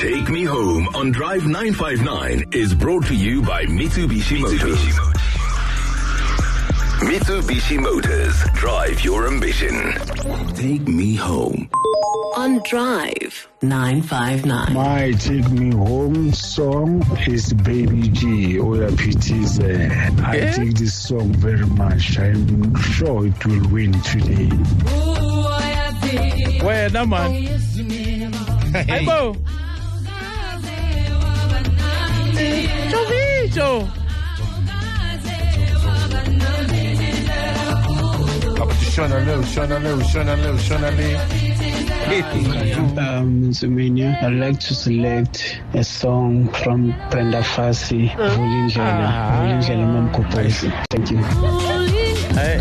Take Me Home on Drive 959 is brought to you by Mitsubishi Motors. Mitsubishi Motors. Drive your ambition. Take Me Home on Drive 959. My Take Me Home song is Baby G, Oya PT's. I take this song very much. I'm sure it will win today. Where that man? Hey, Bo. Joe. Shona Lee. Zumania, I'd like to select a song from Brenda Fassie, Vulindlela Mamkoposi. Thank you. Hey.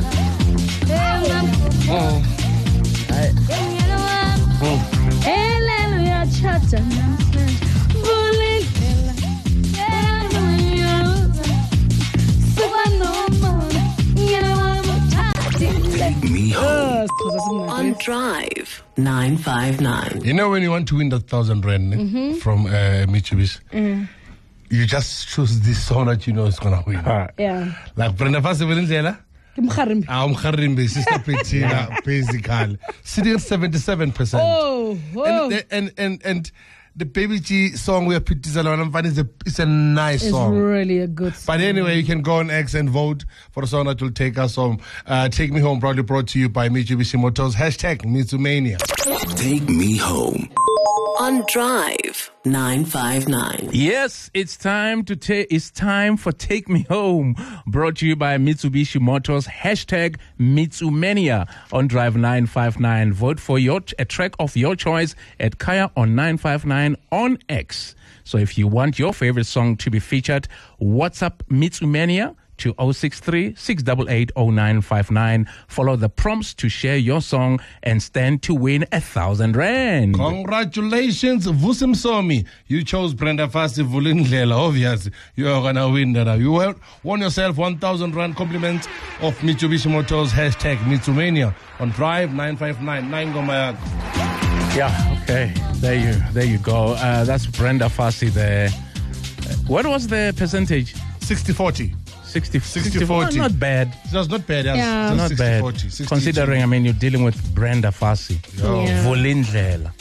Take Me Home on Drive 959. You know when you want to win that 1,000 rand from Mitsubishi, you just choose this song that you know is gonna win. Yeah. Like Brenda Fassie Vulindlela. Umkharimbe, Sister Petina, basically. Sitting at 77%. Oh. And the Baby G song we are put is a nice song. It's really a good song. But anyway, you can go on X and vote for a song that will take us home. Take Me Home, proudly brought to you by Mitsubishi Motors. Hashtag Mitsumania. Take Me Home on Drive 959. Yes, it's time for Take Me Home, brought to you by Mitsubishi Motors. Hashtag Mitsumania on Drive 959. Vote for a track of your choice at Kaya on 959 on X. So if you want your favorite song to be featured, WhatsApp Mitsumania to 063-688-0959. Follow the prompts to share your song and stand to win 1,000 rand. Congratulations, Vusim Somi. You chose Brenda Fassie Vulindlela. Obviously, you are going to win that. You won yourself 1,000 rand compliment of Mitsubishi Motors. Hashtag Mitsumania on Drive 959. Yeah, okay. There you go. That's Brenda Fassie there. What was the percentage? 60-40. 60-40. Not bad. It was not bad. Yeah. Not 60, bad. 40, 60, considering, you're dealing with Brenda Fassie. Yeah. Vulindlela.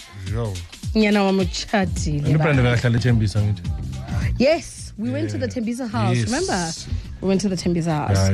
Yes, we went to the Tembisa house. Yes. Remember? We went to the Tembisa house.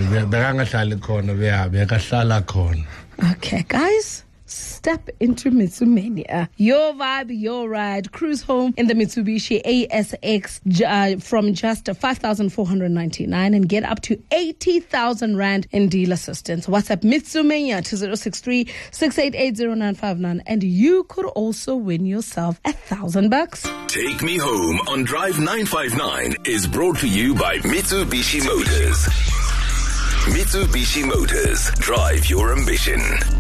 Okay, guys. Step into Mitsumania. Your vibe, your ride. Cruise home in the Mitsubishi ASX from just 5,499 and get up to 80,000 rand in deal assistance. WhatsApp Mitsumania to 063-688-0959 and you could also win yourself $1,000. Take Me Home on Drive 959 is brought to you by Mitsubishi Motors. Mitsubishi Motors. Drive your ambition.